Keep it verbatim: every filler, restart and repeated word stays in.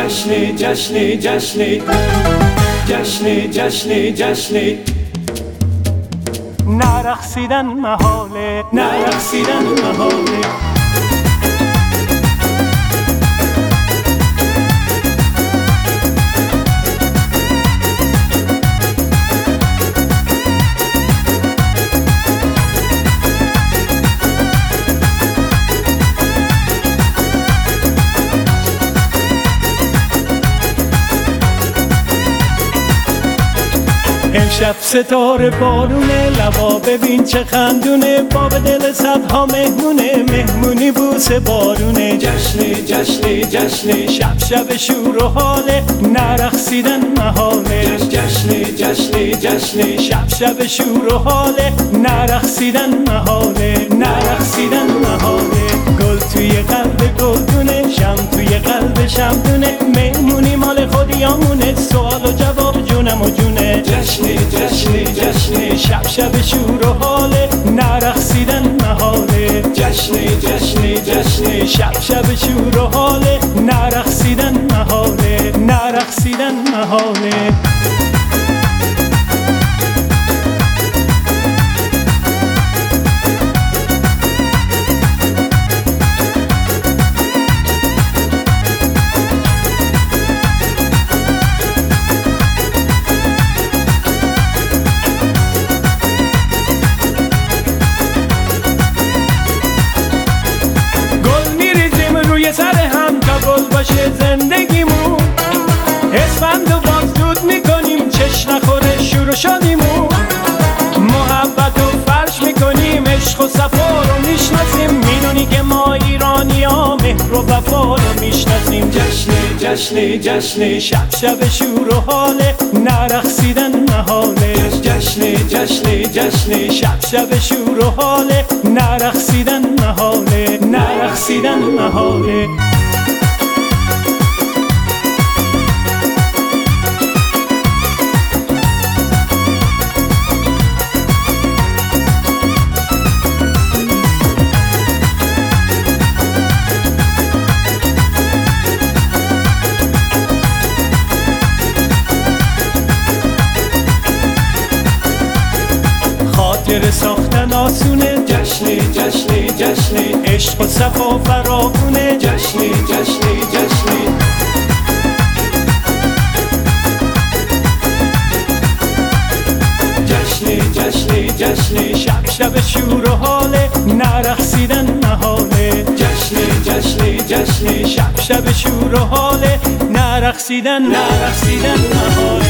جشن جشن جشن جشن جشن جشن نرقصیدن محاله نرقصیدن محاله امشب ستاره بارونه، لبا ببین چه خندونه، باب دل صدها مهمونه، مهمونی بوسه بارونه. جشن جشن جشن شب شب شور و حاله، نرقصیدن محاله. جشن جشن جشن شب شب شور و حاله، نرقصیدن محاله. نرقصیدن محاله. گل توی قلب گلدونه، شم توی قلب شمدونه، مهمونی مال خودیامونه، سوال و جواب جونم و جونه. جشن جشن جشن شب شب شور و حاله، نرقصیدن محاله. جشن جشن جشن شب شب شور و حاله، نرقصیدن محاله. نرقصیدن محاله. سر هم تا گل باشه زندگیمون، اسفند و باز دود میکنیم، چشم نخوره شور و شادیمون. محبت و فرش میکنیم، عشق و صفا رو میشناسیم، میدونی که ما ایرانی ها مهر و وفا رو میشناسیم. جشن جشن جشن شب شب شور و حاله، نرقصیدن محاله. جشن جشن جشن شب شب شور و حاله، نرقصیدن محاله. نرقصیدن محاله. خاطر ساختن آسونه، جشن جشن جشن عشق و صفا فراوونه. جشن جشن جشن جشن جشن جشن شب شب شور و حاله، نرقصیدن محاله. جشن جشن جشن شب شب شور و حاله، نرقصیدن نرقصیدن محاله.